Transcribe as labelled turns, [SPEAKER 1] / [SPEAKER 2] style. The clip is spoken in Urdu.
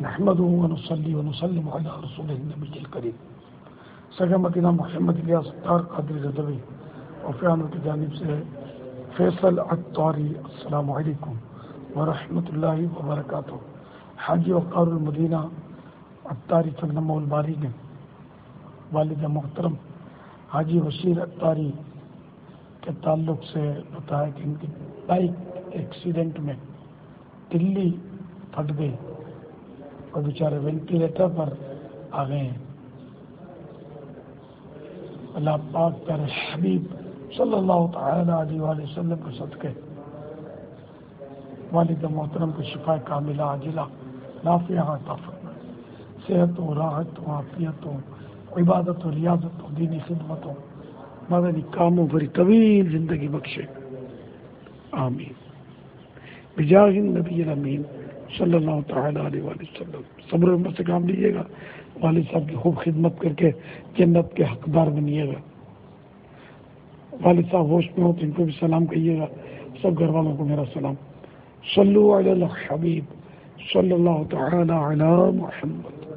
[SPEAKER 1] نحمده ونصلي ونسلم على رسوله النبي الكريم سگمتنا محمد الیاس ستار قادری رضوی وفیانوں کی جانب سے فیصل عطاری السلام علیکم ورحمۃ اللہ وبرکاتہ۔ حاجی وقار المدینہ عطاری چنگنمہ الباری نے والد محترم حاجی بشیر عطاری کے تعلق سے بتایا کہ ان کی بائک ایکسیڈنٹ میں دلی پھٹ گئی اور بیچارے وینٹیلیٹر پر آ گئے ہیں۔ اللہ پاک پیارے حبیب صلی اللہ تعالی علیہ وآلہ وسلم کے صدقے والد محترم کو شفا کاملہ عاجلہ نافعہ عطا فرمائے، صحت و راحت و عافیت و عبادت و ریاضت و دینی خدمت و مدنی کاموں بری طویل زندگی بخشے، آمین بجاہ النبی الامین صلی اللہ تعالی علیہ وآلہ وسلم۔ صبر و ہمت سے کام لیجیے گا، والد صاحب کی خوب خدمت کر کے جنت کے حقدار بنیے گا۔ والد صاحب ہوش میں ہو تو ان کو بھی سلام کہیے گا، سب گھر والوں کو میرا سلام۔ صلو علی الحبیب صلی اللہ تعالی علی محمد۔